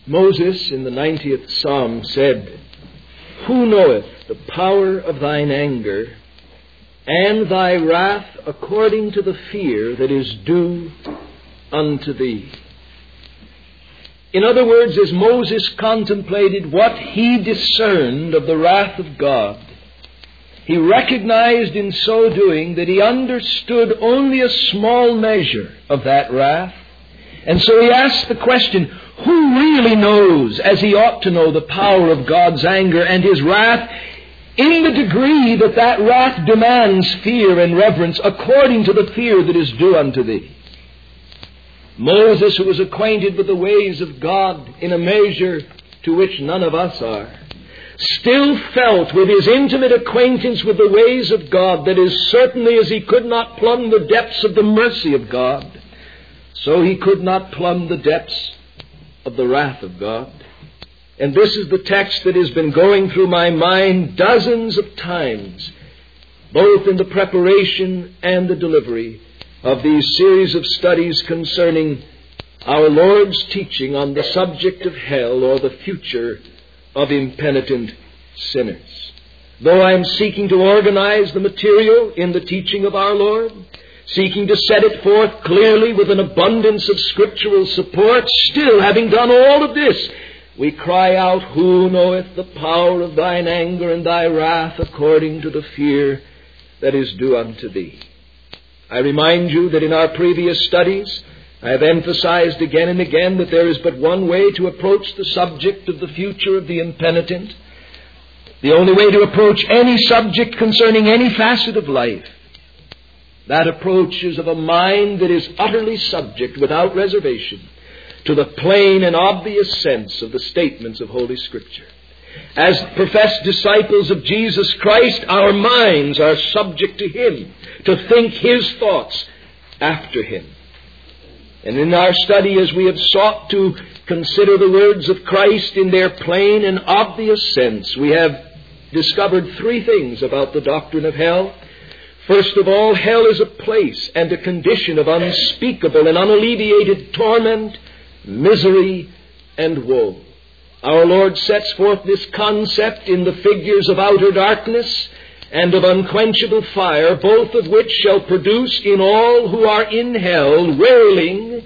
Moses in the 90th Psalm said, "Who knoweth the power of thine anger, and thy wrath according to the fear that is due unto thee?" In other words, as Moses contemplated what he discerned of the wrath of God, he recognized in so doing that he understood only a small measure of that wrath. And so he asked the question, who really knows, as he ought to know, the power of God's anger and his wrath in the degree that that wrath demands fear and reverence according to the fear that is due unto thee? Moses, who was acquainted with the ways of God in a measure to which none of us are, still felt with his intimate acquaintance with the ways of God that as certainly as he could not plumb the depths of the mercy of God, so he could not plumb the depths of the wrath of God. And this is the text that has been going through my mind dozens of times, both in the preparation and the delivery of these series of studies concerning our Lord's teaching on the subject of hell, or the future of impenitent sinners. Though I am seeking to organize the material in the teaching of our Lord, seeking to set it forth clearly with an abundance of scriptural support, still, having done all of this, we cry out, "Who knoweth the power of thine anger and thy wrath according to the fear that is due unto thee?" I remind you that in our previous studies, I have emphasized again and again that there is but one way to approach the subject of the future of the impenitent. The only way to approach any subject concerning any facet of life. That approach is of a mind that is utterly subject, without reservation, to the plain and obvious sense of the statements of Holy Scripture. As professed disciples of Jesus Christ, our minds are subject to Him, to think His thoughts after Him. And in our study, as we have sought to consider the words of Christ in their plain and obvious sense, we have discovered three things about the doctrine of hell. First of all, hell is a place and a condition of unspeakable and unalleviated torment, misery, and woe. Our Lord sets forth this concept in the figures of outer darkness and of unquenchable fire, both of which shall produce in all who are in hell wailing,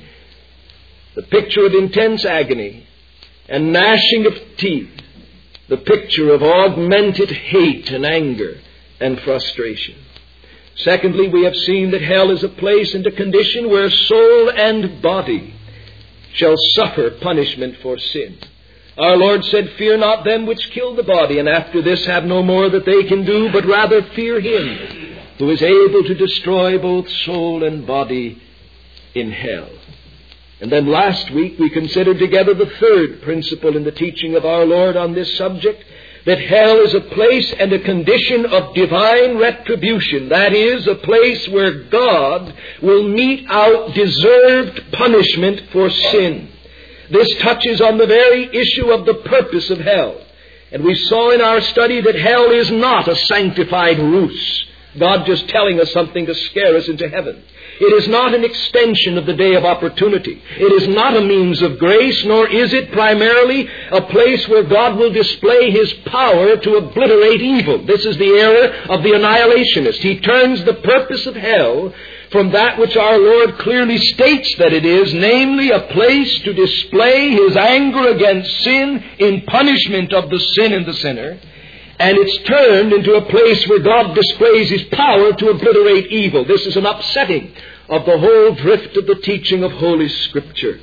the picture of intense agony, and gnashing of teeth, the picture of augmented hate and anger and frustration. Secondly, we have seen that hell is a place and a condition where soul and body shall suffer punishment for sin. Our Lord said, "Fear not them which kill the body, and after this have no more that they can do, but rather fear Him who is able to destroy both soul and body in hell." And then last week we considered together the third principle in the teaching of our Lord on this subject, that hell is a place and a condition of divine retribution. That is, a place where God will mete out deserved punishment for sin. This touches on the very issue of the purpose of hell. And we saw in our study that hell is not a sanctified ruse, God just telling us something to scare us into heaven. It is not an extension of the day of opportunity. It is not a means of grace, nor is it primarily a place where God will display His power to obliterate evil. This is the error of the annihilationist. He turns the purpose of hell from that which our Lord clearly states that it is, namely a place to display His anger against sin in punishment of the sin and the sinner. And it's turned into a place where God displays His power to obliterate evil. This is an upsetting of the whole drift of the teaching of Holy Scripture.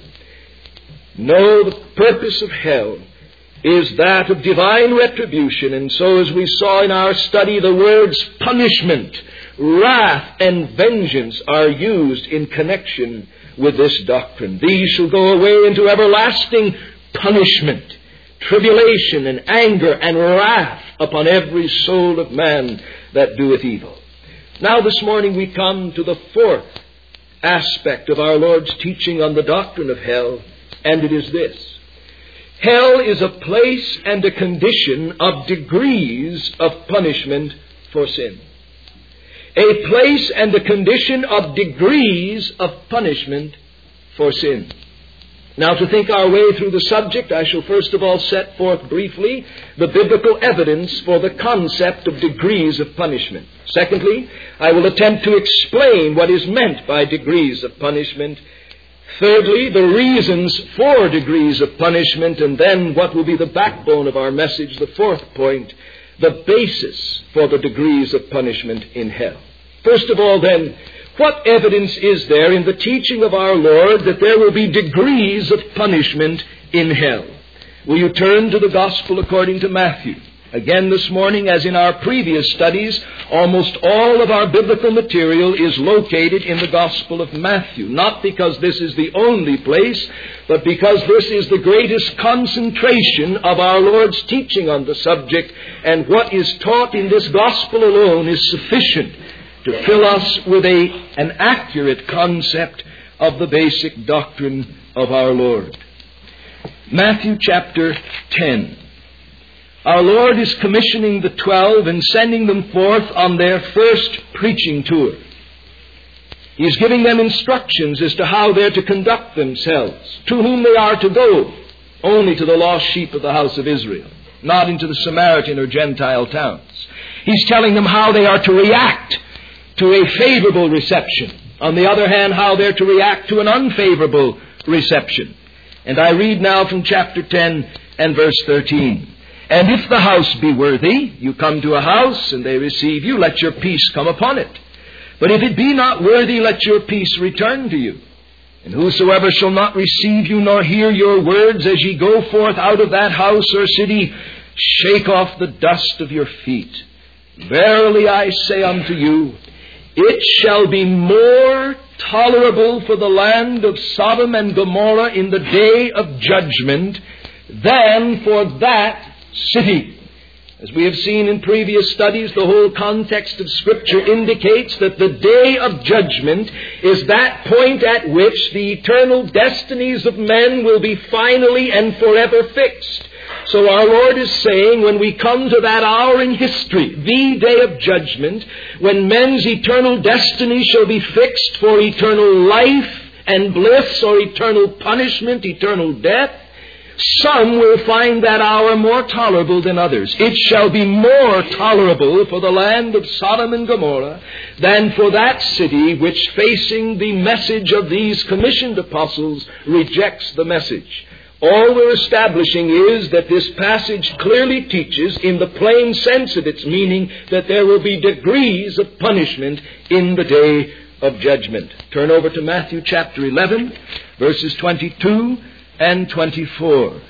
No, the purpose of hell is that of divine retribution. And so, as we saw in our study, the words punishment, wrath, and vengeance are used in connection with this doctrine. These shall go away into everlasting punishment, tribulation, and anger, and wrath upon every soul of man that doeth evil. Now this morning we come to the fourth aspect of our Lord's teaching on the doctrine of hell, and it is this. Hell is a place and a condition of degrees of punishment for sin. A place and a condition of degrees of punishment for sin. Now, to think our way through the subject, I shall first of all set forth briefly the biblical evidence for the concept of degrees of punishment. Secondly, I will attempt to explain what is meant by degrees of punishment. Thirdly, the reasons for degrees of punishment, and then what will be the backbone of our message, the fourth point, the basis for the degrees of punishment in hell. First of all, then, what evidence is there in the teaching of our Lord that there will be degrees of punishment in hell? Will you turn to the Gospel according to Matthew? Again this morning, as in our previous studies, almost all of our biblical material is located in the Gospel of Matthew. Not because this is the only place, but because this is the greatest concentration of our Lord's teaching on the subject, and what is taught in this Gospel alone is sufficient to fill us with an accurate concept of the basic doctrine of our Lord. Matthew chapter 10. Our Lord is commissioning the 12 and sending them forth on their first preaching tour. He is giving them instructions as to how they're to conduct themselves, to whom they are to go, only to the lost sheep of the house of Israel, not into the Samaritan or Gentile towns. He's telling them how they are to react to a favorable reception. On the other hand, how they're to react to an unfavorable reception. And I read now from chapter 10 and verse 13. And if the house be worthy, you come to a house, and they receive you, let your peace come upon it. But if it be not worthy, let your peace return to you. And whosoever shall not receive you, nor hear your words, as ye go forth out of that house or city, shake off the dust of your feet. Verily I say unto you, it shall be more tolerable for the land of Sodom and Gomorrah in the day of judgment than for that city. As we have seen in previous studies, the whole context of Scripture indicates that the day of judgment is that point at which the eternal destinies of men will be finally and forever fixed. So our Lord is saying, when we come to that hour in history, the day of judgment, when men's eternal destiny shall be fixed for eternal life and bliss or eternal punishment, eternal death, some will find that hour more tolerable than others. It shall be more tolerable for the land of Sodom and Gomorrah than for that city which, facing the message of these commissioned apostles, rejects the message. All we're establishing is that this passage clearly teaches, in the plain sense of its meaning, that there will be degrees of punishment in the day of judgment. Turn over to Matthew chapter 11, verses 22 and 24.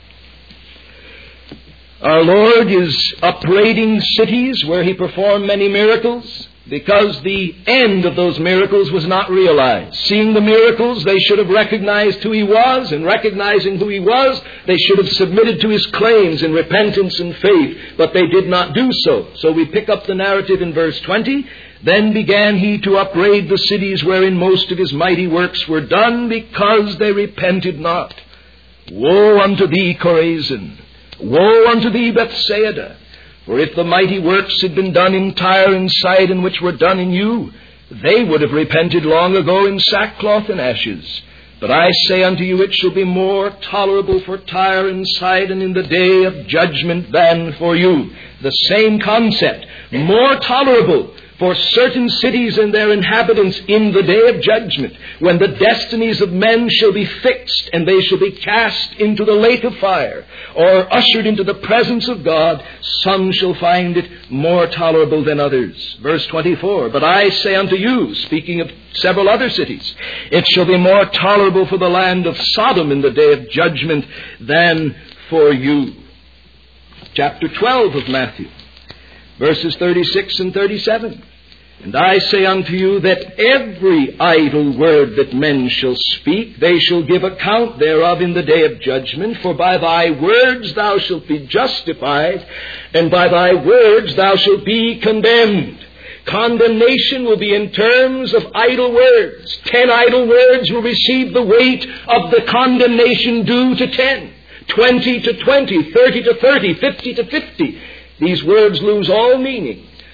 Our Lord is upbraiding cities where He performed many miracles, because the end of those miracles was not realized. Seeing the miracles, they should have recognized who He was, and recognizing who He was, they should have submitted to His claims in repentance and faith, but they did not do so. So we pick up the narrative in verse 20. Then began He to upbraid the cities wherein most of His mighty works were done, because they repented not. Woe unto thee, Chorazin! Woe unto thee, Bethsaida! For if the mighty works had been done in Tyre and Sidon, which were done in you, they would have repented long ago in sackcloth and ashes. But I say unto you, it shall be more tolerable for Tyre and Sidon in the day of judgment than for you. The same concept. More tolerable for certain cities and their inhabitants in the day of judgment, when the destinies of men shall be fixed and they shall be cast into the lake of fire or ushered into the presence of God, some shall find it more tolerable than others. Verse 24, but I say unto you, speaking of several other cities, it shall be more tolerable for the land of Sodom in the day of judgment than for you. Chapter 12 of Matthew, verses 36 and 37. And I say unto you that every idle word that men shall speak, they shall give account thereof in the day of judgment. For by thy words thou shalt be justified, and by thy words thou shalt be condemned. Condemnation will be in terms of idle words. 10 idle words will receive the weight of the condemnation due to 10. 20 to 20, 30 to 30, 50 to 50. These words lose all meaning.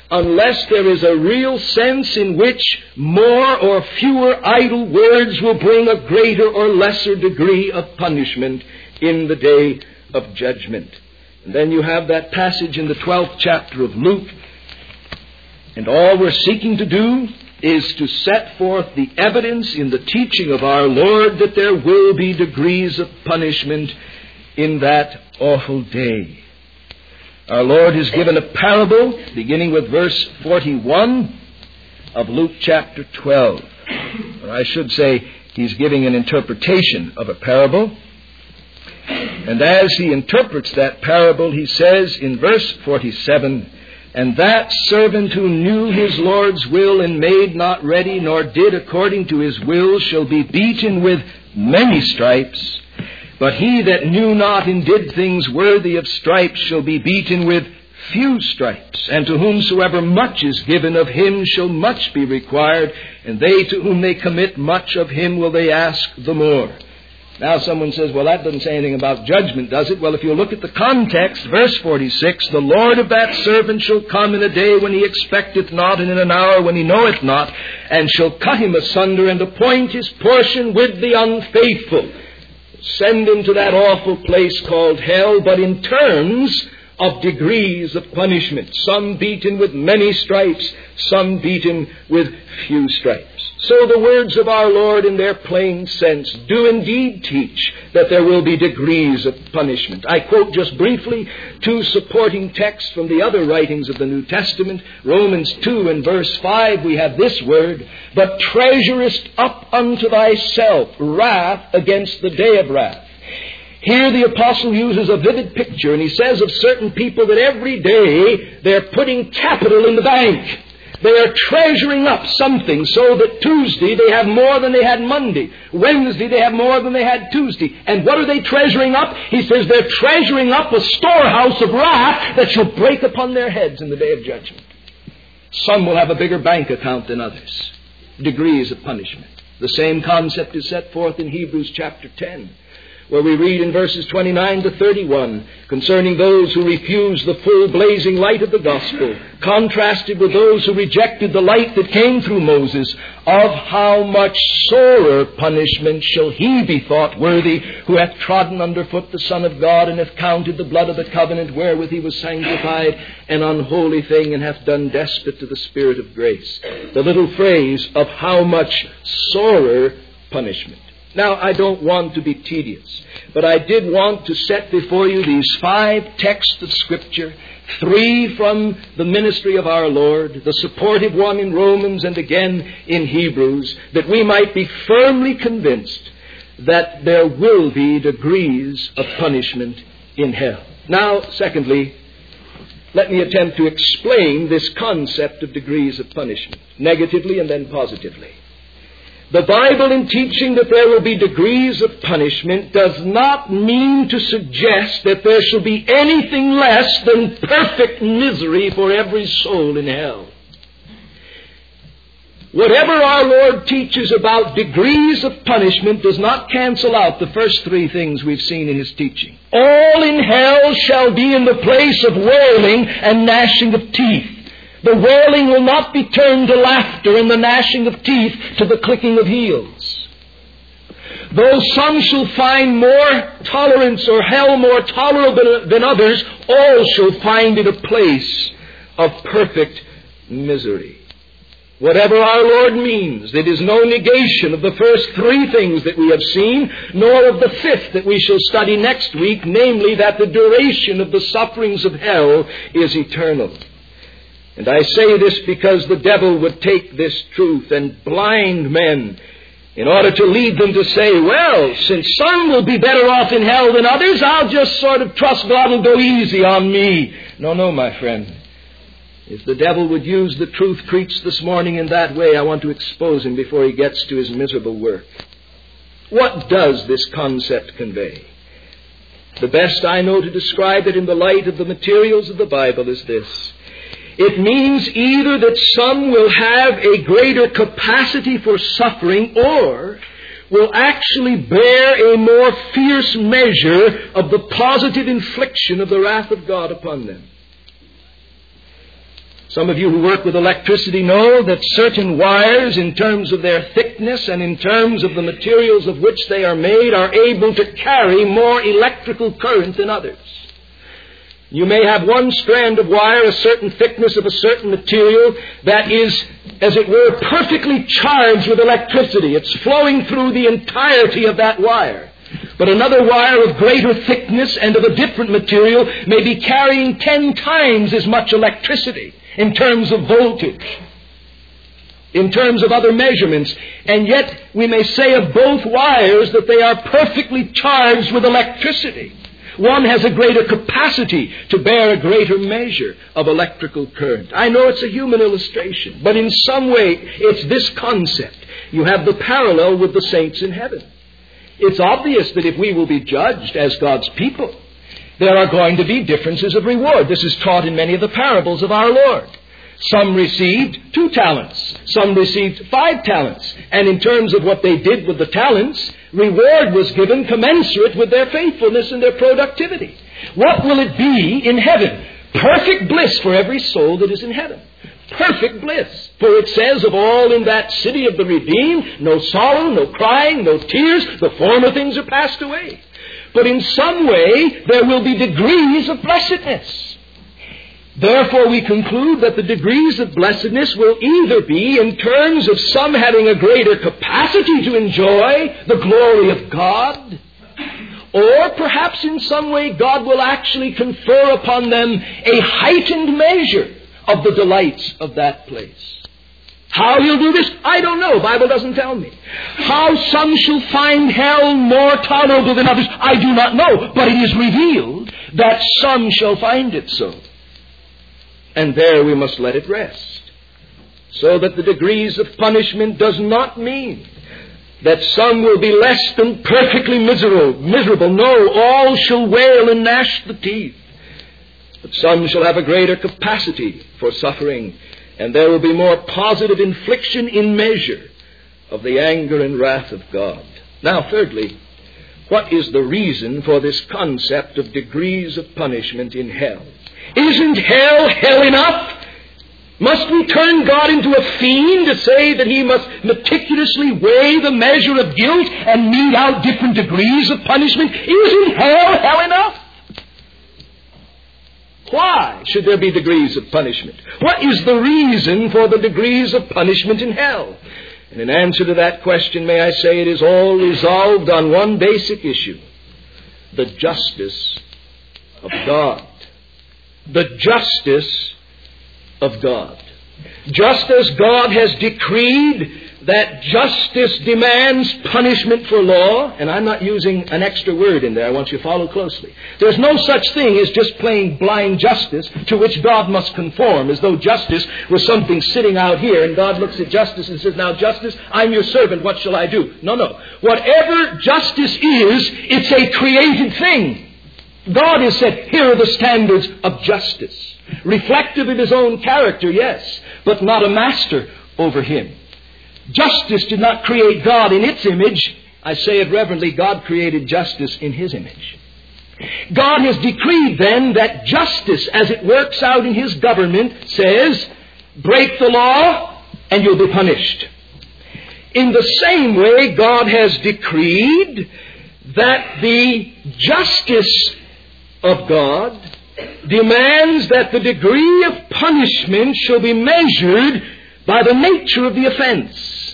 unless there is a real sense in which more or fewer idle words will bring a greater or lesser degree of punishment in the day of judgment. And then you have that passage in the 12th chapter of Luke, and all we're seeking to do is to set forth the evidence in the teaching of our Lord that there will be degrees of punishment in that awful day. Our Lord has given a parable, beginning with verse 41 of Luke chapter 12. Or I should say, he's giving an interpretation of a parable. And as he interprets that parable, he says in verse 47, "And that servant who knew his Lord's will and made not ready, nor did according to his will, shall be beaten with many stripes. But he that knew not and did things worthy of stripes shall be beaten with few stripes. And to whomsoever much is given, of him shall much be required. And they to whom they commit much, of him will they ask the more." Now someone says, well, that doesn't say anything about judgment, does it? Well, if you look at the context, verse 46, "The Lord of that servant shall come in a day when he expecteth not, and in an hour when he knoweth not, and shall cut him asunder, and appoint his portion with the unfaithful." Send him to that awful place called hell, but in terms of degrees of punishment. Some beaten with many stripes, some beaten with few stripes. So the words of our Lord in their plain sense do indeed teach that there will be degrees of punishment. I quote just briefly two supporting texts from the other writings of the New Testament. Romans 2 and verse 5, we have this word, "But treasurest up unto thyself wrath against the day of wrath." Here the apostle uses a vivid picture, and he says of certain people that every day they're putting capital in the bank. They are treasuring up something so that Tuesday they have more than they had Monday. Wednesday they have more than they had Tuesday. And what are they treasuring up? He says they're treasuring up a storehouse of wrath that shall break upon their heads in the day of judgment. Some will have a bigger bank account than others. Degrees of punishment. The same concept is set forth in Hebrews chapter 10. Where we read in verses 29 to 31 concerning those who refused the full blazing light of the gospel, contrasted with those who rejected the light that came through Moses, "Of how much sorer punishment shall he be thought worthy who hath trodden under foot the Son of God, and hath counted the blood of the covenant wherewith he was sanctified an unholy thing, and hath done despite to the Spirit of grace." The little phrase, "of how much sorer punishment." Now, I don't want to be tedious, but I did want to set before you these 5 texts of Scripture, 3 from the ministry of our Lord, the supportive one in Romans and again in Hebrews, that we might be firmly convinced that there will be degrees of punishment in hell. Now, secondly, let me attempt to explain this concept of degrees of punishment, negatively and then positively. The Bible, in teaching that there will be degrees of punishment, does not mean to suggest that there shall be anything less than perfect misery for every soul in hell. Whatever our Lord teaches about degrees of punishment does not cancel out the first 3 things we've seen in His teaching. All in hell shall be in the place of wailing and gnashing of teeth. The wailing will not be turned to laughter, and the gnashing of teeth to the clicking of heels. Though some shall find more tolerance or hell more tolerable than others, all shall find it a place of perfect misery. Whatever our Lord means, it is no negation of the first 3 things that we have seen, nor of the 5th that we shall study next week, namely that the duration of the sufferings of hell is eternal. And I say this because the devil would take this truth and blind men in order to lead them to say, well, since some will be better off in hell than others, I'll just sort of trust God will go easy on me. No, my friend. If the devil would use the truth preached this morning in that way, I want to expose him before he gets to his miserable work. What does this concept convey? The best I know to describe it in the light of the materials of the Bible is this. It means either that some will have a greater capacity for suffering, or will actually bear a more fierce measure of the positive infliction of the wrath of God upon them. Some of you who work with electricity know that certain wires, in terms of their thickness and in terms of the materials of which they are made, are able to carry more electrical current than others. You may have one strand of wire, a certain thickness of a certain material, that is, as it were, perfectly charged with electricity. It's flowing through the entirety of that wire. But another wire of greater thickness and of a different material may be carrying 10 times as much electricity in terms of voltage, in terms of other measurements. And yet we may say of both wires that they are perfectly charged with electricity. One has a greater capacity to bear a greater measure of electrical current. I know it's a human illustration, but in some way it's this concept. You have the parallel with the saints in heaven. It's obvious that if we will be judged as God's people, there are going to be differences of reward. This is taught in many of the parables of our Lord. Some received 2 talents. Some received 5 talents. And in terms of what they did with the talents, reward was given commensurate with their faithfulness and their productivity. What will it be in heaven? Perfect bliss for every soul that is in heaven. Perfect bliss. For it says of all in that city of the redeemed, no sorrow, no crying, no tears, the former things are passed away. But in some way, there will be degrees of blessedness. Therefore, we conclude that the degrees of blessedness will either be in terms of some having a greater capacity to enjoy the glory of God, or perhaps in some way God will actually confer upon them a heightened measure of the delights of that place. How he'll do this, I don't know. The Bible doesn't tell me. How some shall find hell more tolerable than others, I do not know. But it is revealed that some shall find it so. And there we must let it rest. So that the degrees of punishment does not mean that some will be less than perfectly miserable. No, all shall wail and gnash the teeth. But some shall have a greater capacity for suffering, and there will be more positive infliction in measure of the anger and wrath of God. Now, thirdly, what is the reason for this concept of degrees of punishment in hell? Isn't hell enough? Must we turn God into a fiend to say that he must meticulously weigh the measure of guilt and mete out different degrees of punishment? Isn't hell enough? Why should there be degrees of punishment? What is the reason for the degrees of punishment in hell? And in answer to that question, may I say it is all resolved on one basic issue: the justice of God. The justice of God. Just as God has decreed that justice demands punishment for law, and I'm not using an extra word in there, I want you to follow closely. There's no such thing as just plain blind justice to which God must conform, as though justice was something sitting out here, and God looks at justice and says, now justice, I'm your servant, what shall I do? No. Whatever justice is, it's a created thing. God has said, here are the standards of justice. Reflective of his own character, yes, but not a master over him. Justice did not create God in its image. I say it reverently, God created justice in his image. God has decreed then that justice, as it works out in his government, says, break the law and you'll be punished. In the same way, God has decreed that the justice of God demands that the degree of punishment shall be measured by the nature of the offense.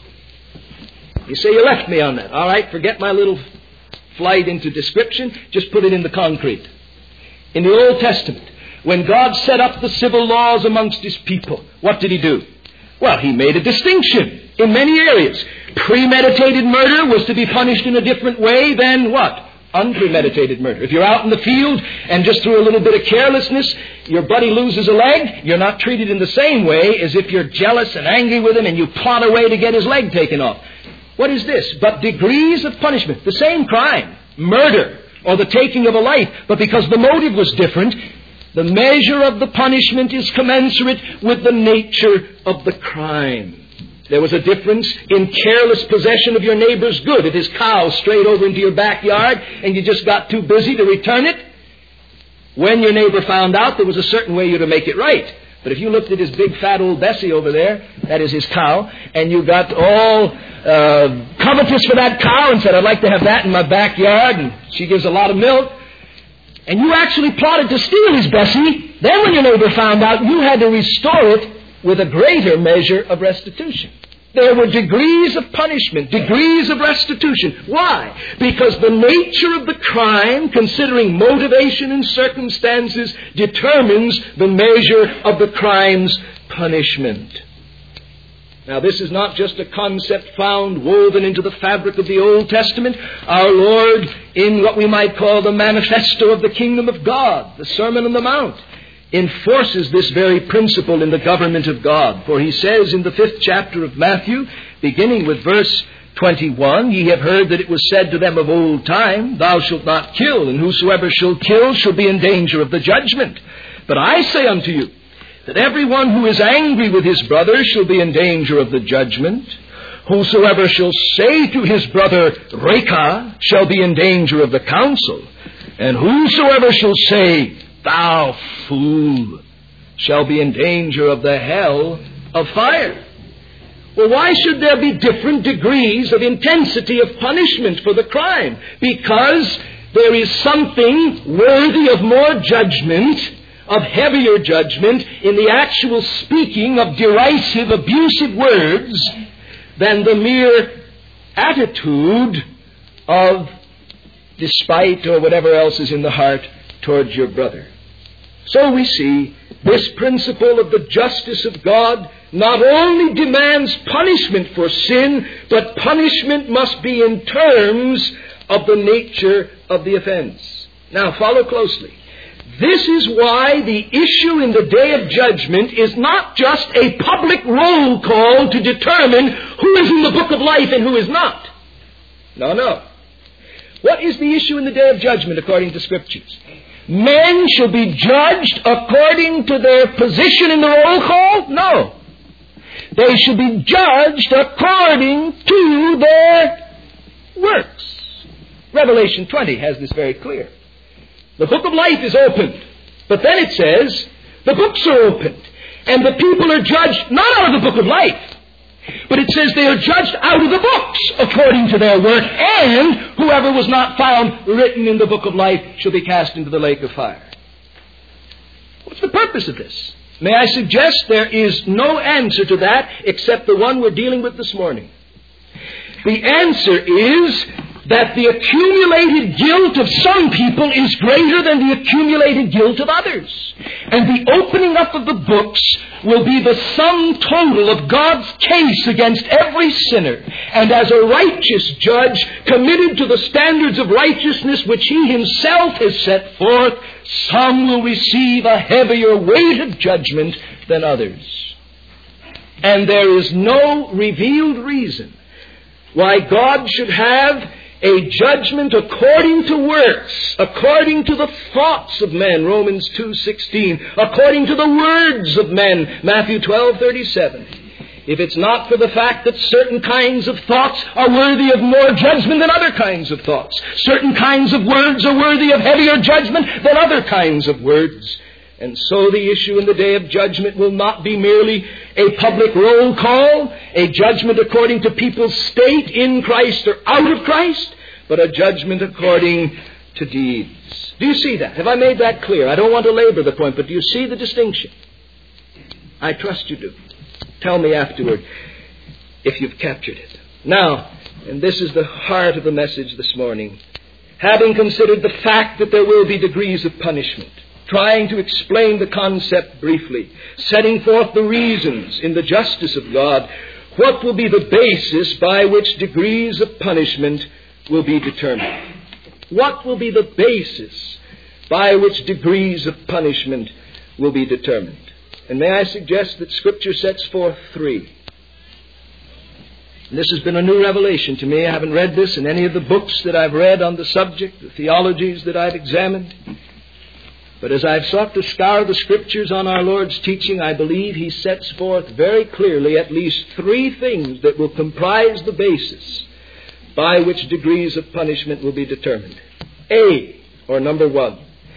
You say you left me on that. All right, forget my little flight into description. Just put it in the concrete. In the Old Testament, when God set up the civil laws amongst his people, what did he do? Well, he made a distinction in many areas. Premeditated murder was to be punished in a different way than what? Unpremeditated murder. If you're out in the field and just through a little bit of carelessness, your buddy loses a leg, you're not treated in the same way as if you're jealous and angry with him and you plot a way to get his leg taken off. What is this? But degrees of punishment. The same crime, murder, or the taking of a life, but because the motive was different, the measure of the punishment is commensurate with the nature of the crime. There was a difference in careless possession of your neighbor's good. If his cow strayed over into your backyard and you just got too busy to return it, when your neighbor found out, there was a certain way you to make it right. But if you looked at his big fat old Bessie over there, that is his cow, and you got all covetous for that cow and said, I'd like to have that in my backyard, and she gives a lot of milk, and you actually plotted to steal his Bessie, then when your neighbor found out, you had to restore it with a greater measure of restitution. There were degrees of punishment, degrees of restitution. Why? Because the nature of the crime, considering motivation and circumstances, determines the measure of the crime's punishment. Now, this is not just a concept found woven into the fabric of the Old Testament. Our Lord, in what we might call the manifesto of the kingdom of God, the Sermon on the Mount, enforces this very principle in the government of God. For he says in the 5th chapter of Matthew, beginning with verse 21, Ye have heard that it was said to them of old time, Thou shalt not kill, and whosoever shall kill shall be in danger of the judgment. But I say unto you, that everyone who is angry with his brother shall be in danger of the judgment. Whosoever shall say to his brother, Reka, shall be in danger of the council. And whosoever shall say, Thou fool, shall be in danger of the hell of fire. Well, why should there be different degrees of intensity of punishment for the crime? Because there is something worthy of more judgment, of heavier judgment, in the actual speaking of derisive, abusive words than the mere attitude of despite or whatever else is in the heart towards your brother. So we see this principle of the justice of God not only demands punishment for sin, but punishment must be in terms of the nature of the offense. Now follow closely. This is why the issue in the day of judgment is not just a public roll call to determine who is in the book of life and who is not. No. What is the issue in the day of judgment according to Scriptures? Men shall be judged according to their position in the roll call? No. They shall be judged according to their works. Revelation 20 has this very clear. The book of life is opened, but then it says the books are opened, and the people are judged not out of the book of life, but it says they are judged out of the books according to their work, and whoever was not found written in the book of life shall be cast into the lake of fire. What's the purpose of this? May I suggest there is no answer to that except the one we're dealing with this morning. The answer is that the accumulated guilt of some people is greater than the accumulated guilt of others. And the opening up of the books will be the sum total of God's case against every sinner. And as a righteous judge, committed to the standards of righteousness which He Himself has set forth, some will receive a heavier weight of judgment than others. And there is no revealed reason why God should have a judgment according to works, according to the thoughts of men, Romans 2:16, according to the words of men, Matthew 12:37. If it's not for the fact that certain kinds of thoughts are worthy of more judgment than other kinds of thoughts, certain kinds of words are worthy of heavier judgment than other kinds of words. And so the issue in the day of judgment will not be merely a public roll call, a judgment according to people's state in Christ or out of Christ, but a judgment according to deeds. Do you see that? Have I made that clear? I don't want to labor the point, but do you see the distinction? I trust you do. Tell me afterward if you've captured it. Now, and this is the heart of the message this morning, having considered the fact that there will be degrees of punishment, trying to explain the concept briefly, setting forth the reasons in the justice of God, what will be the basis by which degrees of punishment will be determined? What will be the basis by which degrees of punishment will be determined? And may I suggest that Scripture sets forth three. And this has been a new revelation to me. I haven't read this in any of the books that I've read on the subject, the theologies that I've examined. But as I've sought to scour the Scriptures on our Lord's teaching, I believe He sets forth very clearly at least three things that will comprise the basis by which degrees of punishment will be determined. A, or number one,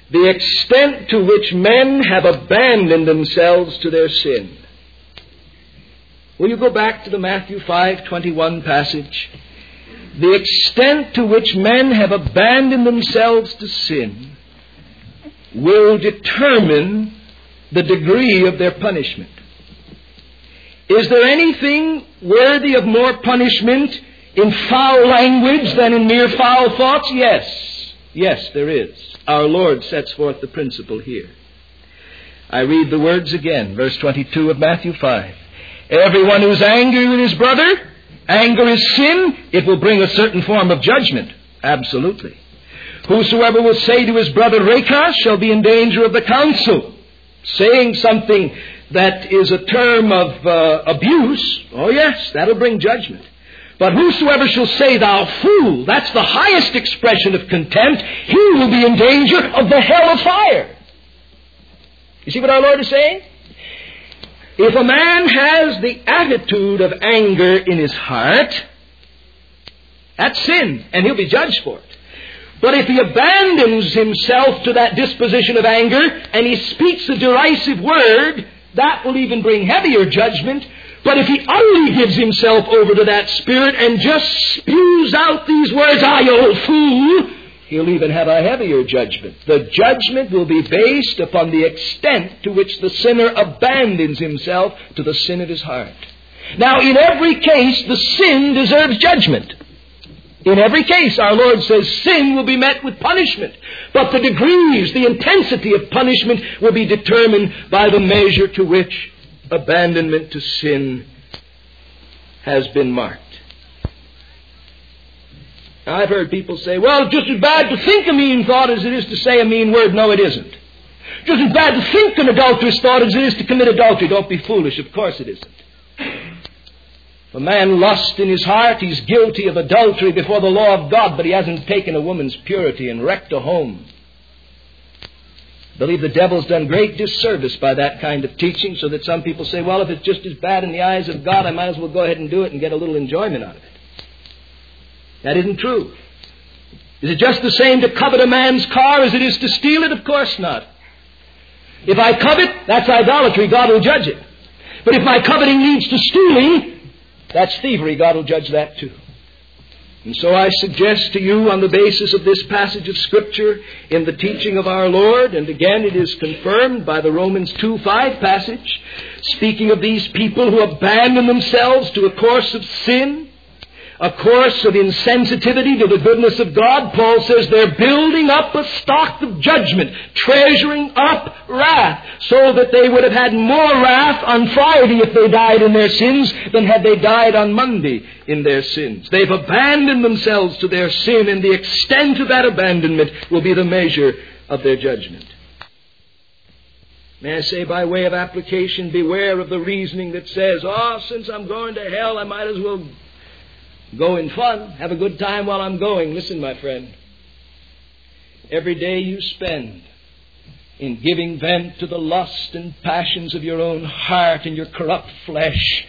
the extent to which men have abandoned themselves to their sin. Will you go back to the Matthew 5:21 passage? The extent to which men have abandoned themselves to sin will determine the degree of their punishment. Is there anything worthy of more punishment in foul language than in mere foul thoughts? Yes. Yes, there is. Our Lord sets forth the principle here. I read the words again, verse 22 of Matthew 5. Everyone who's angry with his brother, anger is sin, it will bring a certain form of judgment. Absolutely. Whosoever will say to his brother, Rakas, shall be in danger of the council. Saying something that is a term of abuse, oh yes, that'll bring judgment. But whosoever shall say, thou fool, that's the highest expression of contempt, he will be in danger of the hell of fire. You see what our Lord is saying? If a man has the attitude of anger in his heart, that's sin, and he'll be judged for it. But if he abandons himself to that disposition of anger, and he speaks a derisive word, that will even bring heavier judgment. But if he utterly gives himself over to that spirit and just spews out these words, you old fool, he'll even have a heavier judgment. The judgment will be based upon the extent to which the sinner abandons himself to the sin of his heart. Now, in every case, the sin deserves judgment. In every case, our Lord says sin will be met with punishment. But the degrees, the intensity of punishment will be determined by the measure to which abandonment to sin has been marked. Now, I've heard people say, well, it's just as bad to think a mean thought as it is to say a mean word. No, it isn't. Just as bad to think an adulterous thought as it is to commit adultery. Don't be foolish. Of course it isn't. If a man lusts in his heart, he's guilty of adultery before the law of God, but he hasn't taken a woman's purity and wrecked a home. I believe the devil's done great disservice by that kind of teaching, so that some people say, well, if it's just as bad in the eyes of God, I might as well go ahead and do it and get a little enjoyment out of it. That isn't true. Is it just the same to covet a man's car as it is to steal it? Of course not. If I covet, that's idolatry. God will judge it. But if my coveting leads to stealing, that's thievery. God will judge that too. And so I suggest to you, on the basis of this passage of Scripture in the teaching of our Lord, and again it is confirmed by the Romans 2:5 passage, speaking of these people who abandon themselves to a course of sin, a course of insensitivity to the goodness of God, Paul says they're building up a stock of judgment, treasuring up wrath, so that they would have had more wrath on Friday if they died in their sins than had they died on Monday in their sins. They've abandoned themselves to their sin, and the extent of that abandonment will be the measure of their judgment. May I say by way of application, beware of the reasoning that says, since I'm going to hell, I might as well go in fun, have a good time while I'm going. Listen, my friend, every day you spend in giving vent to the lust and passions of your own heart and your corrupt flesh,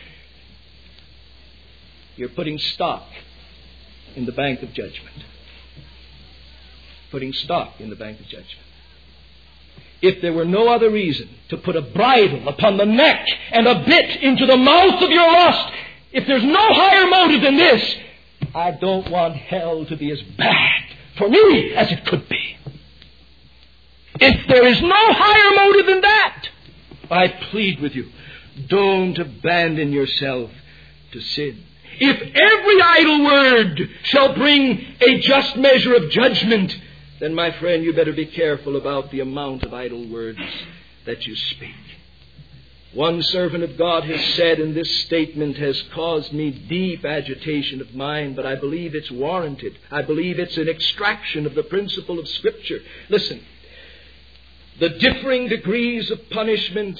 you're putting stock in the bank of judgment. Putting stock in the bank of judgment. If there were no other reason to put a bridle upon the neck and a bit into the mouth of your lust, if there's no higher motive than this, I don't want hell to be as bad for me as it could be. If there is no higher motive than that, I plead with you, don't abandon yourself to sin. If every idle word shall bring a just measure of judgment, then, my friend, you better be careful about the amount of idle words that you speak. One servant of God has said, and this statement has caused me deep agitation of mind, but I believe it's warranted. I believe it's an extraction of the principle of Scripture. Listen, the differing degrees of punishment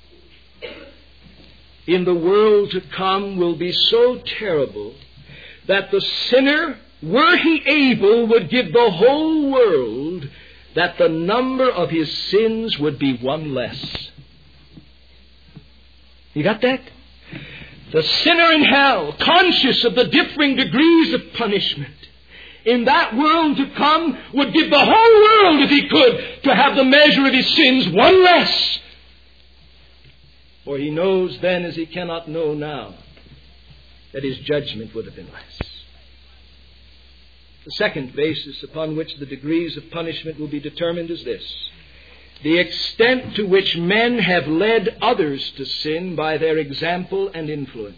in the world to come will be so terrible that the sinner, were he able, would give the whole world that the number of his sins would be one less. You got that? The sinner in hell, conscious of the differing degrees of punishment, in that world to come would give the whole world, if he could, to have the measure of his sins one less. For he knows then, as he cannot know now, that his judgment would have been less. The second basis upon which the degrees of punishment will be determined is this: the extent to which men have led others to sin by their example and influence.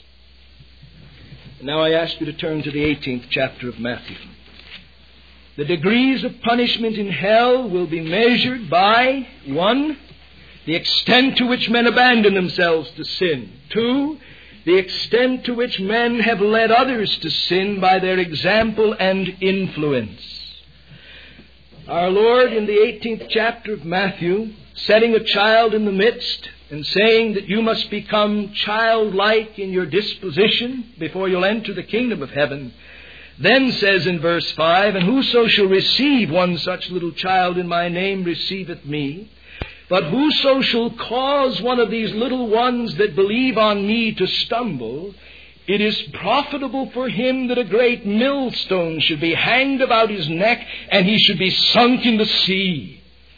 Now I ask you to turn to the 18th chapter of Matthew. The degrees of punishment in hell will be measured by, 1, the extent to which men abandon themselves to sin. 2, the extent to which men have led others to sin by their example and influence. Our Lord, in the 18th chapter of Matthew, setting a child in the midst and saying that you must become childlike in your disposition before you'll enter the kingdom of heaven, then says in verse 5, "And whoso shall receive one such little child in my name receiveth me. But whoso shall cause one of these little ones that believe on me to stumble, it is profitable for him that a great millstone should be hanged about his neck, and he should be sunk in the sea.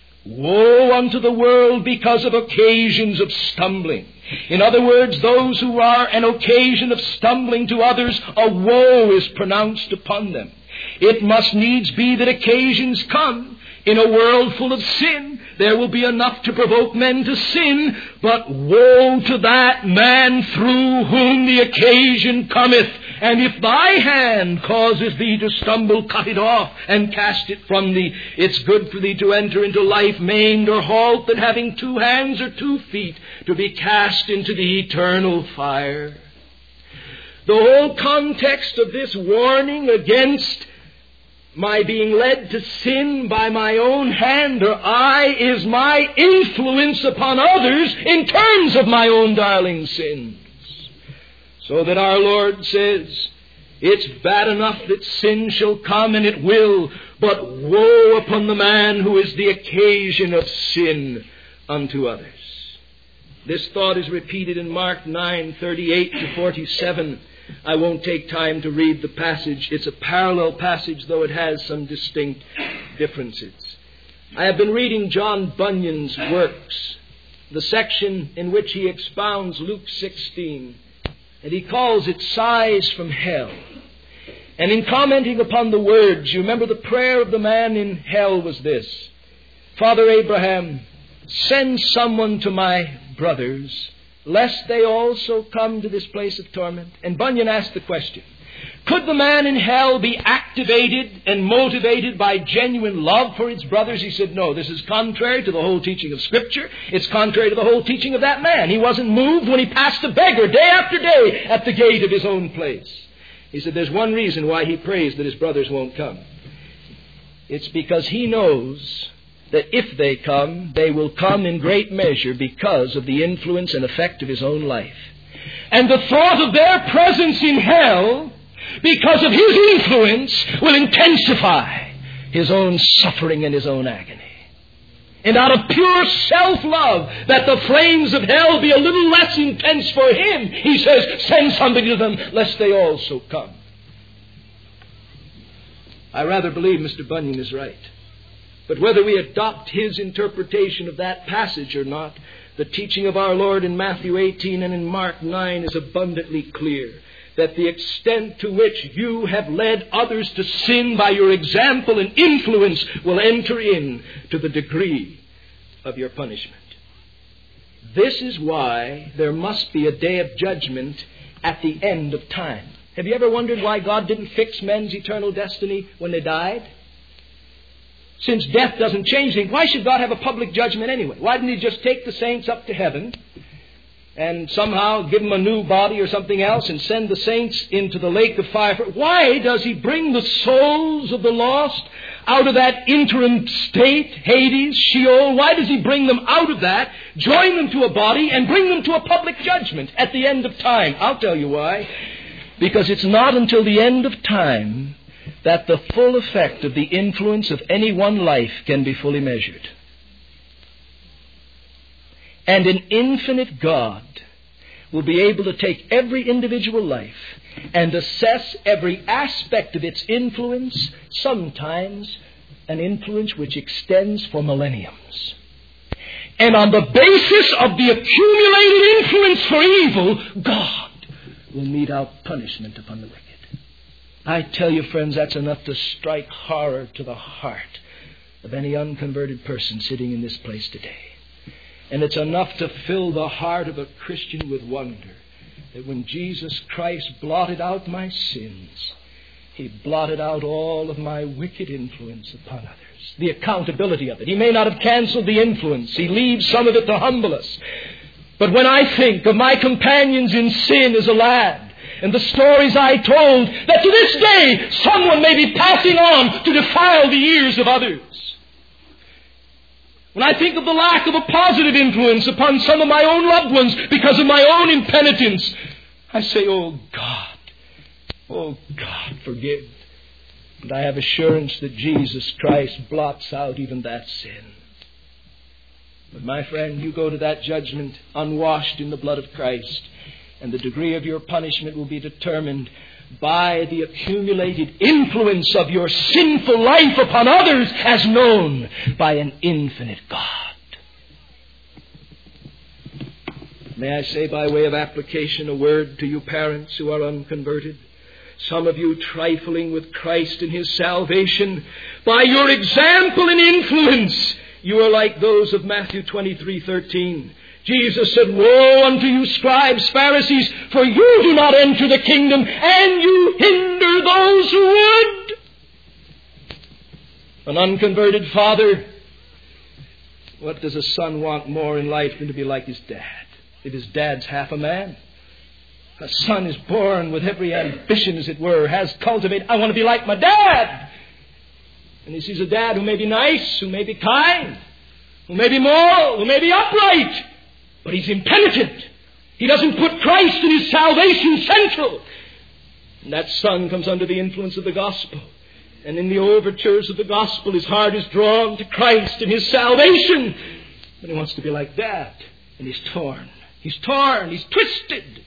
Woe unto the world because of occasions of stumbling." In other words, those who are an occasion of stumbling to others, a woe is pronounced upon them. It must needs be that occasions come. In a world full of sin, there will be enough to provoke men to sin, but woe to that man through whom the occasion cometh. And if thy hand causes thee to stumble, cut it off and cast it from thee. It's good for thee to enter into life maimed or halt than having 2 hands or 2 feet to be cast into the eternal fire. The whole context of this warning against my being led to sin by my own hand or eye is my influence upon others in terms of my own darling sins. So that our Lord says, it's bad enough that sin shall come, and it will, but woe upon the man who is the occasion of sin unto others. This thought is repeated in Mark 9:38 to 47. I won't take time to read the passage. It's a parallel passage, though it has some distinct differences. I have been reading John Bunyan's works, the section in which he expounds Luke 16, and he calls it Sighs from Hell. And in commenting upon the words, you remember the prayer of the man in hell was this: "Father Abraham, send someone to my brothers, lest they also come to this place of torment." And Bunyan asked the question, could the man in hell be activated and motivated by genuine love for his brothers? He said, no, this is contrary to the whole teaching of Scripture. It's contrary to the whole teaching of that man. He wasn't moved when he passed a beggar day after day at the gate of his own place. He said, there's one reason why he prays that his brothers won't come. It's because he knows that if they come, they will come in great measure because of the influence and effect of his own life. And the thought of their presence in hell, because of his influence, will intensify his own suffering and his own agony. And out of pure self-love, that the flames of hell be a little less intense for him, he says, send somebody to them, lest they also come. I rather believe Mr. Bunyan is right. But whether we adopt his interpretation of that passage or not, the teaching of our Lord in Matthew 18 and in Mark 9 is abundantly clear, that the extent to which you have led others to sin by your example and influence will enter in to the degree of your punishment. This is why there must be a day of judgment at the end of time. Have you ever wondered why God didn't fix men's eternal destiny when they died? Since death doesn't change anything, why should God have a public judgment anyway? Why didn't he just take the saints up to heaven and somehow give them a new body or something else and send the saints into the lake of fire? Why does he bring the souls of the lost out of that interim state, Hades, Sheol? Why does he bring them out of that, join them to a body, and bring them to a public judgment at the end of time? I'll tell you why. Because it's not until the end of time that the full effect of the influence of any one life can be fully measured. And an infinite God will be able to take every individual life and assess every aspect of its influence, sometimes an influence which extends for millenniums. And on the basis of the accumulated influence for evil, God will mete out punishment upon the wicked. I tell you, friends, that's enough to strike horror to the heart of any unconverted person sitting in this place today. And it's enough to fill the heart of a Christian with wonder that when Jesus Christ blotted out my sins, He blotted out all of my wicked influence upon others. The accountability of it. He may not have canceled the influence. He leaves some of it to humble us. But when I think of my companions in sin as a lad, and the stories I told, that to this day someone may be passing on to defile the ears of others. When I think of the lack of a positive influence upon some of my own loved ones because of my own impenitence, I say, oh God, forgive. And I have assurance that Jesus Christ blots out even that sin. But my friend, you go to that judgment unwashed in the blood of Christ, and the degree of your punishment will be determined by the accumulated influence of your sinful life upon others as known by an infinite God. May I say by way of application a word to you parents who are unconverted? Some of you trifling with Christ and His salvation, by your example and influence, you are like those of Matthew 23:13. Jesus said, woe unto you, scribes, Pharisees, for you do not enter the kingdom, and you hinder those who would. An unconverted father, what does a son want more in life than to be like his dad? If his dad's half a man. A son is born with every ambition, as it were, has cultivated, I want to be like my dad. And he sees a dad who may be nice, who may be kind, who may be moral, who may be upright. But he's impenitent. He doesn't put Christ and His salvation central. And that son comes under the influence of the gospel. And in the overtures of the gospel, his heart is drawn to Christ and His salvation. But he wants to be like that. And he's torn. He's torn. He's twisted.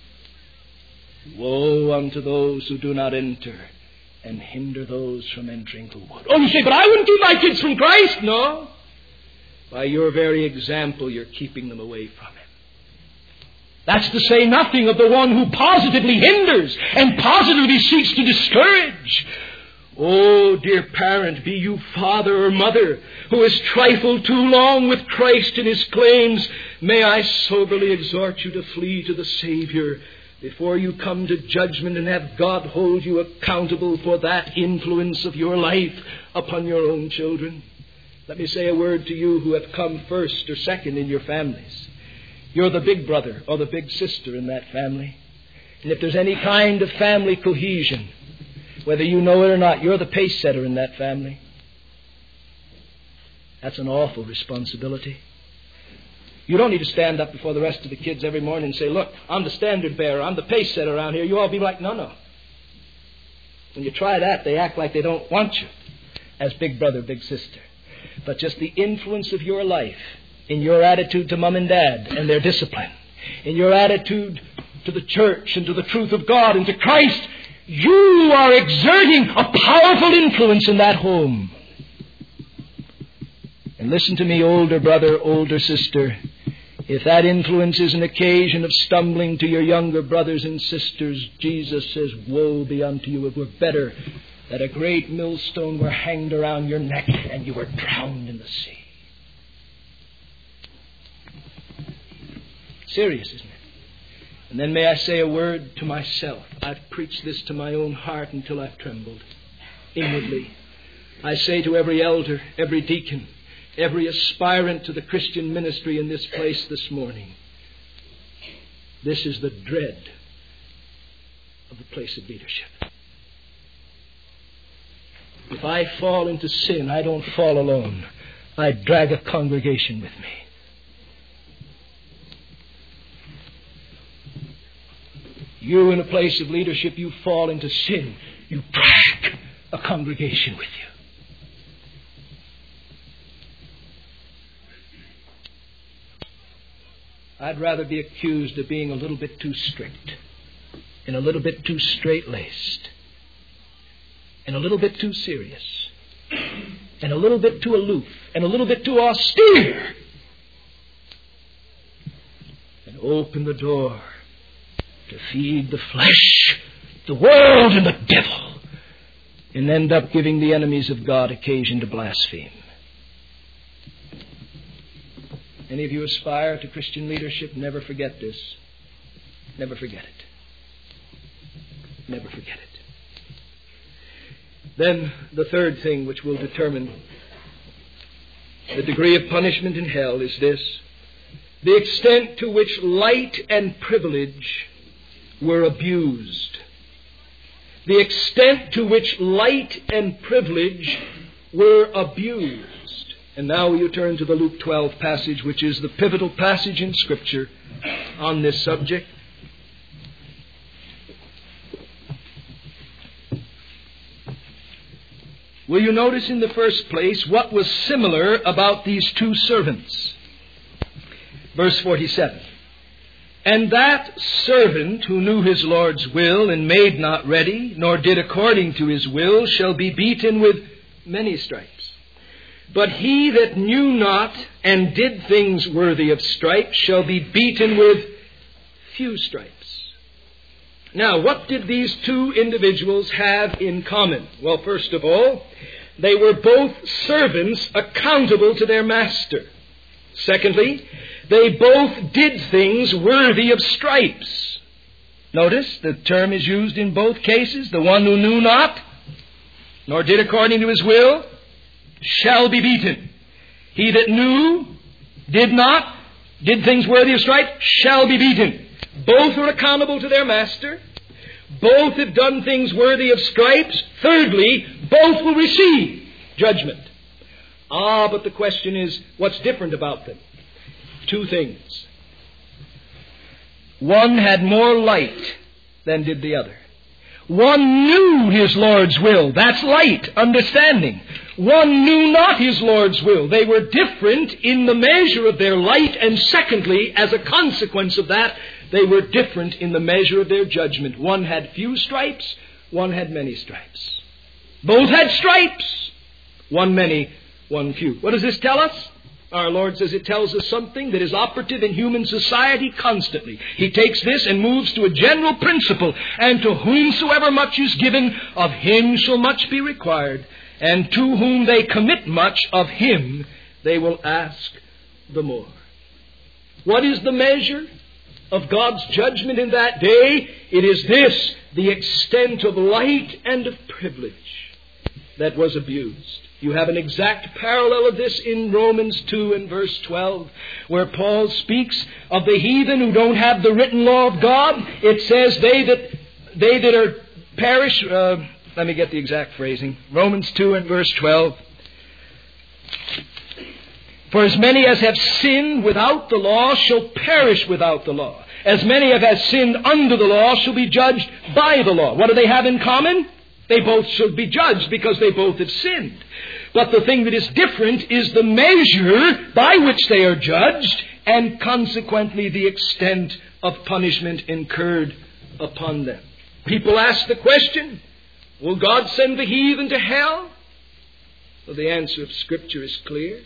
Woe unto those who do not enter and hinder those from entering who would. Oh, you say, but I wouldn't keep my kids from Christ. No. By your very example, you're keeping them away from Him. That's to say nothing of the one who positively hinders and positively seeks to discourage. Oh, dear parent, be you father or mother who has trifled too long with Christ and His claims, may I soberly exhort you to flee to the Savior before you come to judgment and have God hold you accountable for that influence of your life upon your own children. Let me say a word to you who have come first or second in your families. You're the big brother or the big sister in that family. And if there's any kind of family cohesion, whether you know it or not, you're the pace setter in that family. That's an awful responsibility. You don't need to stand up before the rest of the kids every morning and say, look, I'm the standard bearer, I'm the pace setter around here. You all be like, no. When you try that, they act like they don't want you as big brother, big sister. But just the influence of your life in your attitude to mom and dad and their discipline, in your attitude to the church and to the truth of God and to Christ, you are exerting a powerful influence in that home. And listen to me, older brother, older sister. If that influence is an occasion of stumbling to your younger brothers and sisters, Jesus says, woe be unto you. It were better that a great millstone were hanged around your neck and you were drowned in the sea. Serious, isn't it? And then may I say a word to myself. I've preached this to my own heart until I've trembled inwardly. I say to every elder, every deacon, every aspirant to the Christian ministry in this place this morning, this is the dread of the place of leadership. If I fall into sin, I don't fall alone. I drag a congregation with me. You in a place of leadership, you fall into sin. You drag a congregation with you. I'd rather be accused of being a little bit too strict and a little bit too straight-laced and a little bit too serious and a little bit too aloof and a little bit too austere, and open the door to feed the flesh, the world, and the devil, and end up giving the enemies of God occasion to blaspheme. Any of you aspire to Christian leadership, never forget this. Never forget it. Never forget it. Then the third thing which will determine the degree of punishment in hell is this: the extent to which light and privilege were abused. The extent to which light and privilege were abused. And now you turn to the Luke 12 passage, which is the pivotal passage in Scripture on this subject. Will you notice in the first place what was similar about these two servants? Verse 47. And that servant who knew his Lord's will and made not ready, nor did according to his will, shall be beaten with many stripes. But he that knew not and did things worthy of stripes shall be beaten with few stripes. Now, what did these two individuals have in common? Well, first of all, they were both servants accountable to their master. Secondly, they both did things worthy of stripes. Notice the term is used in both cases. The one who knew not, nor did according to his will, shall be beaten. He that knew, did not, did things worthy of stripes, shall be beaten. Both are accountable to their master. Both have done things worthy of stripes. Thirdly, both will receive judgment. But the question is, what's different about them? Two things. One had more light than did the other. One knew his Lord's will. That's light, understanding. One knew not his Lord's will. They were different in the measure of their light, and secondly, as a consequence of that, they were different in the measure of their judgment. One had few stripes, one had many stripes. Both had stripes. One many, one few. What does this tell us? Our Lord says it tells us something that is operative in human society constantly. He takes this and moves to a general principle. And to whomsoever much is given, of him shall much be required. And to whom they commit much, of him they will ask the more. What is the measure of God's judgment in that day? It is this: the extent of light and of privilege that was abused. You have an exact parallel of this in Romans 2 and verse 12, where Paul speaks of the heathen who don't have the written law of God. It says they that are perish. Let me get the exact phrasing. Romans 2 and verse 12. For as many as have sinned without the law shall perish without the law. As many as have sinned under the law shall be judged by the law. What do they have in common? They both shall be judged because they both have sinned. But the thing that is different is the measure by which they are judged, and consequently the extent of punishment incurred upon them. People ask the question, will God send the heathen to hell? Well, the answer of Scripture is clear.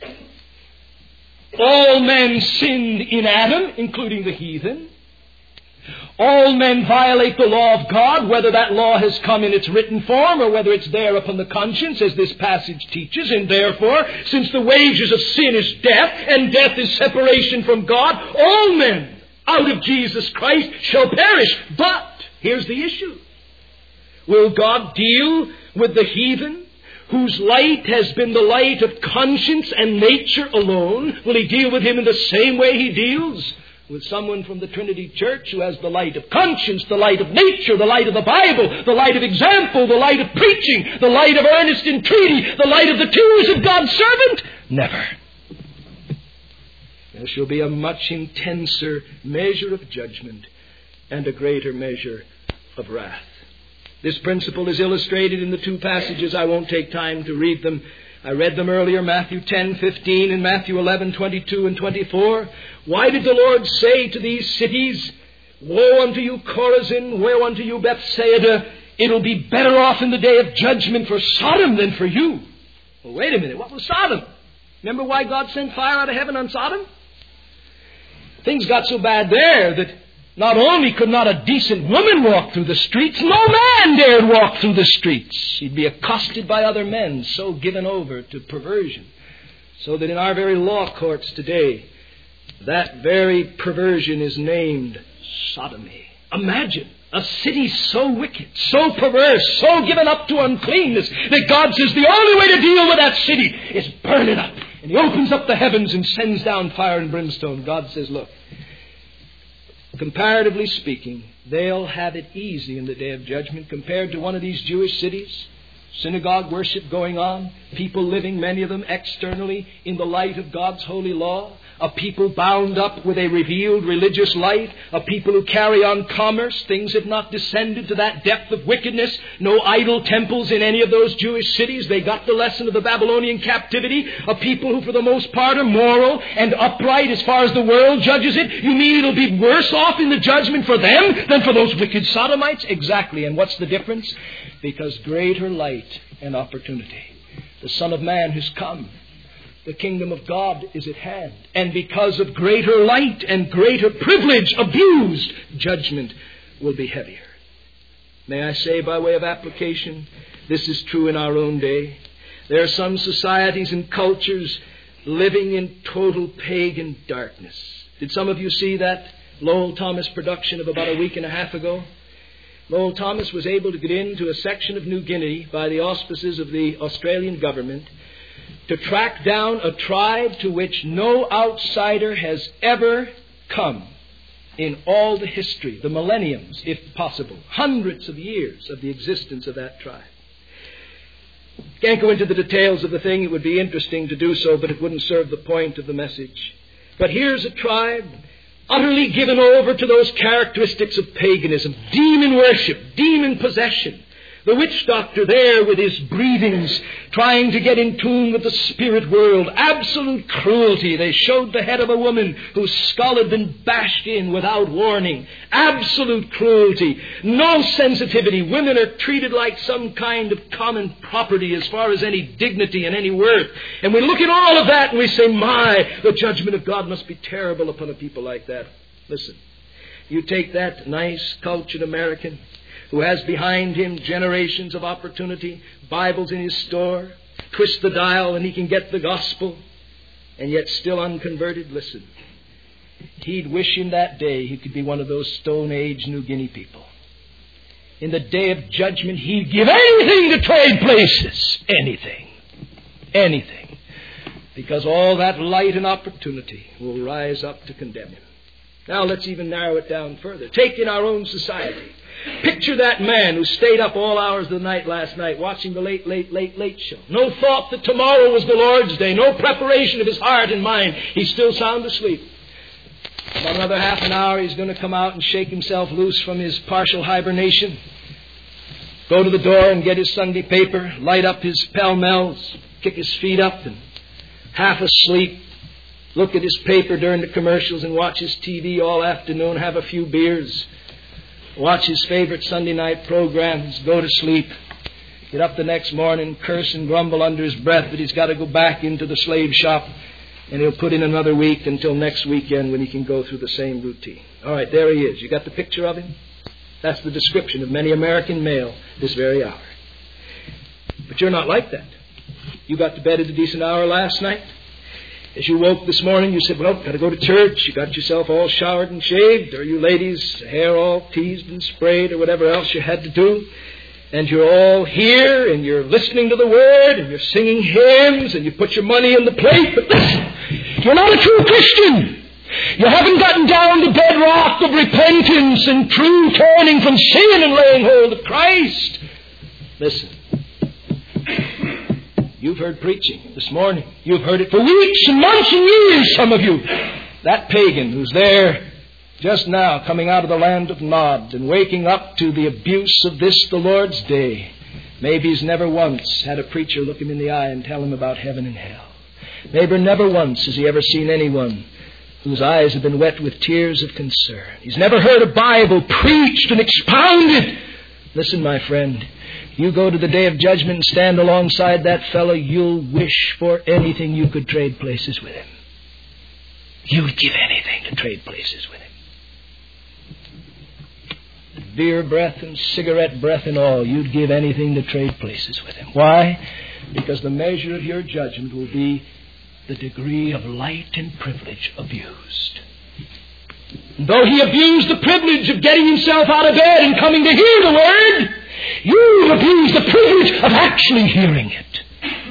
All men sinned in Adam, including the heathen. All men violate the law of God, whether that law has come in its written form or whether it's there upon the conscience, as this passage teaches. And therefore, since the wages of sin is death, and death is separation from God, all men out of Jesus Christ shall perish. But here's the issue. Will God deal with the heathen, whose light has been the light of conscience and nature alone? Will He deal with him in the same way He deals with someone from the Trinity Church who has the light of conscience, the light of nature, the light of the Bible, the light of example, the light of preaching, the light of earnest entreaty, the light of the tears of God's servant? Never. There shall be a much intenser measure of judgment and a greater measure of wrath. This principle is illustrated in the two passages. I won't take time to read them. I read them earlier, Matthew 10:15 and Matthew 11:22 and 24. Why did the Lord say to these cities, woe unto you, Chorazin, woe unto you, Bethsaida, it'll be better off in the day of judgment for Sodom than for you. Well, wait a minute, what was Sodom? Remember why God sent fire out of heaven on Sodom? Things got so bad there that not only could not a decent woman walk through the streets, no man dared walk through the streets. He'd be accosted by other men, so given over to perversion. So that in our very law courts today, that very perversion is named sodomy. Imagine a city so wicked, so perverse, so given up to uncleanness that God says the only way to deal with that city is burn it up. And He opens up the heavens and sends down fire and brimstone. God says, look, comparatively speaking, they'll have it easy in the day of judgment compared to one of these Jewish cities. Synagogue worship going on, people living, many of them externally, in the light of God's holy law, a people bound up with a revealed religious light, a people who carry on commerce. Things have not descended to that depth of wickedness. No idol temples in any of those Jewish cities. They got the lesson of the Babylonian captivity. A people who for the most part are moral and upright as far as the world judges it. You mean it'll be worse off in the judgment for them than for those wicked sodomites? Exactly. And what's the difference? Because greater light and opportunity. The Son of Man has come. The kingdom of God is at hand. And because of greater light and greater privilege abused, judgment will be heavier. May I say by way of application, this is true in our own day. There are some societies and cultures living in total pagan darkness. Did some of you see that Lowell Thomas production of about a week and a half ago? Lowell Thomas was able to get into a section of New Guinea by the auspices of the Australian government to track down a tribe to which no outsider has ever come in all the history, the millenniums, if possible, hundreds of years of the existence of that tribe. Can't go into the details of the thing. It would be interesting to do so, but it wouldn't serve the point of the message. But here's a tribe utterly given over to those characteristics of paganism, demon worship, demon possession. The witch doctor there with his breathings, trying to get in tune with the spirit world. Absolute cruelty. They showed the head of a woman whose skull had been bashed in without warning. Absolute cruelty. No sensitivity. Women are treated like some kind of common property as far as any dignity and any worth. And we look at all of that and we say, my, the judgment of God must be terrible upon a people like that. Listen, you take that nice, cultured American who has behind him generations of opportunity, Bibles in his store, twist the dial and he can get the gospel, and yet still unconverted. Listen, he'd wish in that day he could be one of those Stone Age New Guinea people. In the day of judgment, he'd give anything to trade places. Anything. Because all that light and opportunity will rise up to condemn him. Now let's even narrow it down further. Take in our own society. Picture that man who stayed up all hours of the night last night watching the late show. No thought that tomorrow was the Lord's day. No preparation of his heart and mind. He's still sound asleep. About another half an hour he's going to come out and shake himself loose from his partial hibernation. Go to the door and get his Sunday paper. Light up his Pell-Mells. Kick his feet up and half asleep. Look at his paper during the commercials and watch his TV all afternoon. Have a few beers. Watch his favorite Sunday night programs, go to sleep, get up the next morning, curse and grumble under his breath that he's got to go back into the slave shop, and he'll put in another week until next weekend when he can go through the same routine. All right, there he is. You got the picture of him? That's the description of many American male this very hour. But you're not like that. You got to bed at a decent hour last night. As you woke this morning, you said, well, got to go to church. You got yourself all showered and shaved, or you ladies, hair all teased and sprayed, or whatever else you had to do. And you're all here, and you're listening to the Word, and you're singing hymns, and you put your money in the plate. But listen, you're not a true Christian. You haven't gotten down to bedrock of repentance and true turning from sin and laying hold of Christ. Listen. You've heard preaching this morning. You've heard it for weeks and months and years, some of you. That pagan who's there just now coming out of the land of Nod and waking up to the abuse of this, the Lord's day. Maybe he's never once had a preacher look him in the eye and tell him about heaven and hell. Maybe never once has he ever seen anyone whose eyes have been wet with tears of concern. He's never heard a Bible preached and expounded. Listen, my friend, you go to the day of judgment and stand alongside that fellow, you'll wish for anything you could trade places with him. You'd give anything to trade places with him. Beer breath and cigarette breath and all, you'd give anything to trade places with him. Why? Because the measure of your judgment will be the degree of light and privilege abused. And though he abused the privilege of getting himself out of bed and coming to hear the Word, you abuse the privilege of actually hearing it.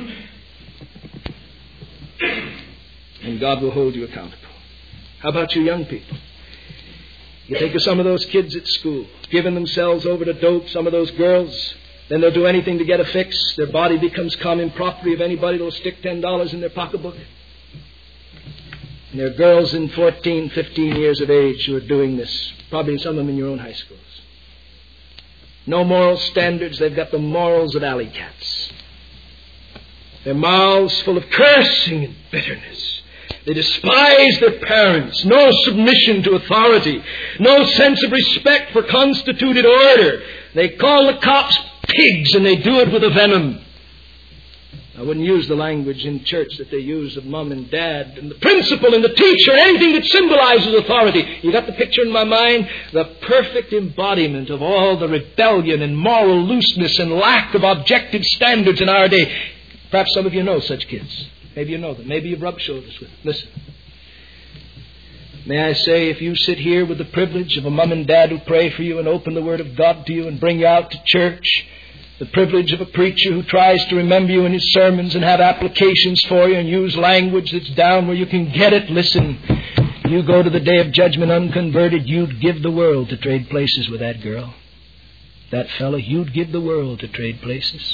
And God will hold you accountable. How about you young people? You think of some of those kids at school, giving themselves over to dope, some of those girls, then they'll do anything to get a fix. Their body becomes common property of anybody that'll stick $10 in their pocketbook. And there are girls in 14, 15 years of age who are doing this, probably some of them in your own high schools. No moral standards, they've got the morals of alley cats. Their mouths full of cursing and bitterness. They despise their parents, no submission to authority, no sense of respect for constituted order. They call the cops pigs, and they do it with a venom. I wouldn't use the language in church that they use of mom and dad and the principal and the teacher, anything that symbolizes authority. You got the picture in my mind? The perfect embodiment of all the rebellion and moral looseness and lack of objective standards in our day. Perhaps some of you know such kids. Maybe you know them. Maybe you've rubbed shoulders with them. Listen. May I say, if you sit here with the privilege of a mom and dad who pray for you and open the Word of God to you and bring you out to church, the privilege of a preacher who tries to remember you in his sermons and have applications for you and use language that's down where you can get it, listen, you go to the day of judgment unconverted, you'd give the world to trade places with that girl. That fellow, you'd give the world to trade places.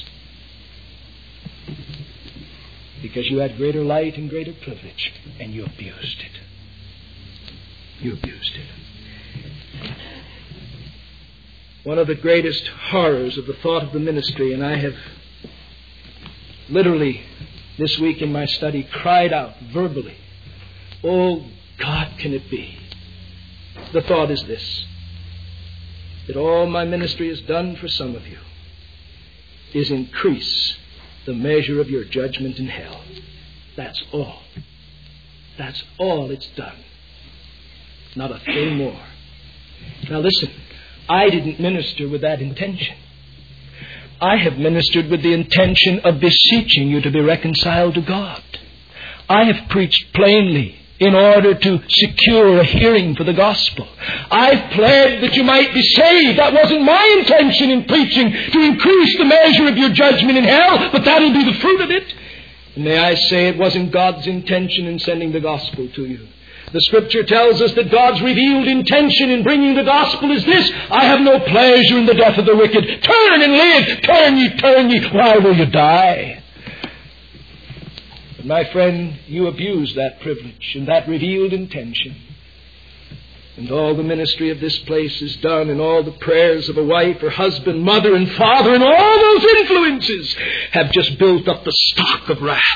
Because you had greater light and greater privilege, and you abused it. You abused it. One of the greatest horrors of the thought of the ministry, and I have literally this week in my study cried out verbally, oh God, can it be? The thought is this, that all my ministry has done for some of you is increase the measure of your judgment in hell. That's all. That's all it's done. Not a thing more. Now listen, I didn't minister with that intention. I have ministered with the intention of beseeching you to be reconciled to God. I have preached plainly in order to secure a hearing for the gospel. I've pled that you might be saved. That wasn't my intention in preaching, to increase the measure of your judgment in hell, but that'll be the fruit of it. And may I say, it wasn't God's intention in sending the gospel to you. The Scripture tells us that God's revealed intention in bringing the gospel is this: I have no pleasure in the death of the wicked. Turn and live. Turn ye. Why will you die? But my friend, you abuse that privilege and that revealed intention. And all the ministry of this place is done, and all the prayers of a wife or husband, mother and father, and all those influences have just built up the stock of wrath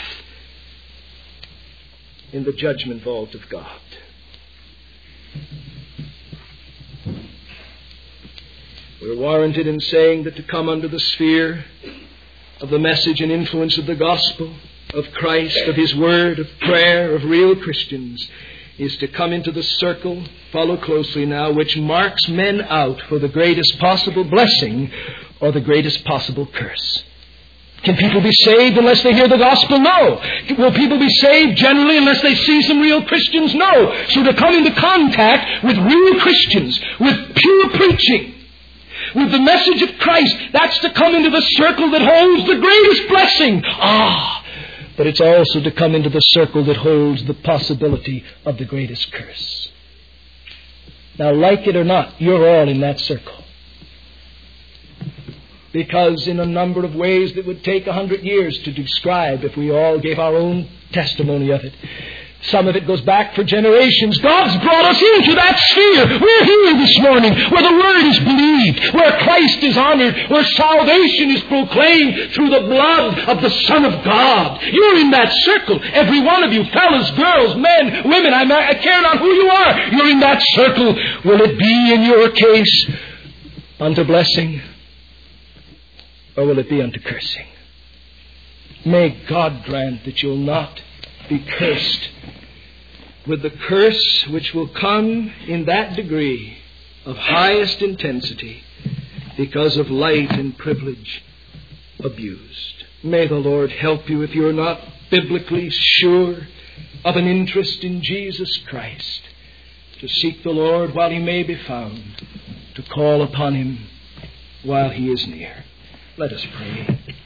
in the judgment vault of God. We're warranted in saying that to come under the sphere of the message and influence of the gospel, of Christ, of His Word, of prayer, of real Christians, is to come into the circle, follow closely now, which marks men out for the greatest possible blessing or the greatest possible curse. Can people be saved unless they hear the gospel? No. Will people be saved generally unless they see some real Christians? No. So to come into contact with real Christians, with pure preaching, with the message of Christ, that's to come into the circle that holds the greatest blessing. But it's also to come into the circle that holds the possibility of the greatest curse. Now, like it or not, you're all in that circle. Because in a number of ways that would take 100 years to describe if we all gave our own testimony of it, Some of it goes back for generations. God's brought us into that sphere. We're here this morning where the Word is believed, where Christ is honored, where salvation is proclaimed through the blood of the Son of God. You're in that circle. Every one of you, fellas, girls, men, women, I care not who you are. You're in that circle. Will it be in your case unto blessing, or will it be unto cursing? May God grant that you'll not be cursed with the curse which will come in that degree of highest intensity because of light and privilege abused. May the Lord help you, if you're not biblically sure of an interest in Jesus Christ, to seek the Lord while He may be found, to call upon Him while He is near. Let us pray.